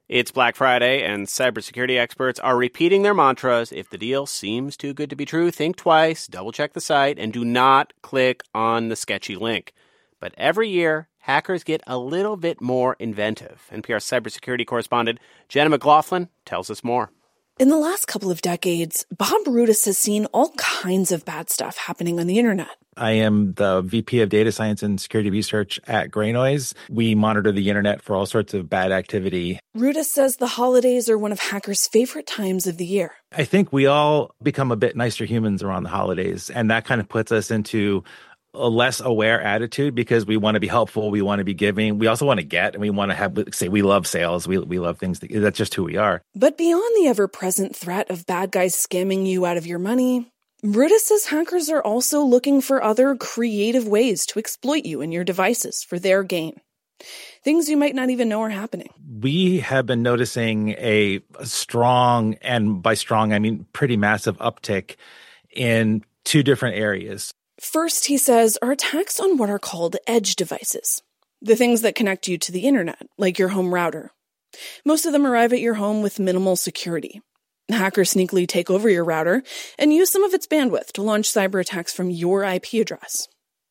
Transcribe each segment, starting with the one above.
It's Black Friday, and cybersecurity experts are repeating their mantras. If the deal seems too good to be true, think twice, double-check the site, and do not click on the sketchy link. But every year, hackers get a little bit more inventive. NPR cybersecurity correspondent Jenna McLaughlin tells us more. In the last couple of decades, Bob Brutus has seen all kinds of bad stuff happening on the internet. I am the VP of Data Science and Security Research at Greynoise. We monitor the internet for all sorts of bad activity. Brutus says the holidays are one of hackers' favorite times of the year. I think we all become a bit nicer humans around the holidays, and that kind of puts us into a less aware attitude because we want to be helpful, we want to be giving, we also want to get, and we want to have, say, we love sales, we love things, that's just who we are. But beyond the ever-present threat of bad guys scamming you out of your money, Brutus says hackers are also looking for other creative ways to exploit you and your devices for their gain. Things you might not even know are happening. We have been noticing a strong, and by strong I mean pretty massive uptick in two different areas. First, he says, are attacks on what are called edge devices, the things that connect you to the internet, like your home router. Most of them arrive at your home with minimal security. Hackers sneakily take over your router and use some of its bandwidth to launch cyber attacks from your IP address.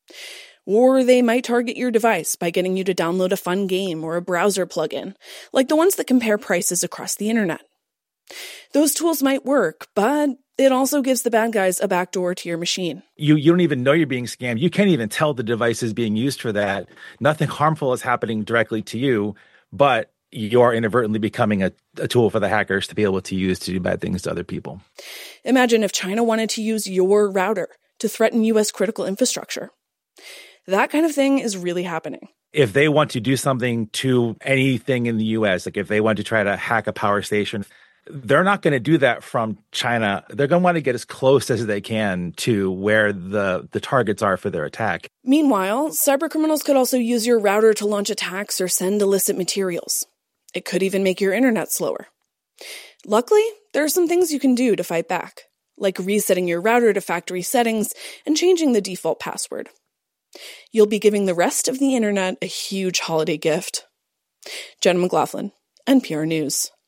Or they might target your device by getting you to download a fun game or a browser plugin, like the ones that compare prices across the internet. Those tools might work, but it also gives the bad guys a backdoor to your machine. You don't even know you're being scammed. You can't even tell the device is being used for that. Nothing harmful is happening directly to you, but you're inadvertently becoming a tool for the hackers to be able to use to do bad things to other people. Imagine if China wanted to use your router to threaten U.S. critical infrastructure. That kind of thing is really happening. If they want to do something to anything in the U.S., like if they want to try to hack a power station, they're not going to do that from China. They're going to want to get as close as they can to where the targets are for their attack. Meanwhile, cybercriminals could also use your router to launch attacks or send illicit materials. It could even make your internet slower. Luckily, there are some things you can do to fight back, like resetting your router to factory settings and changing the default password. You'll be giving the rest of the internet a huge holiday gift. Jenna McLaughlin, NPR News.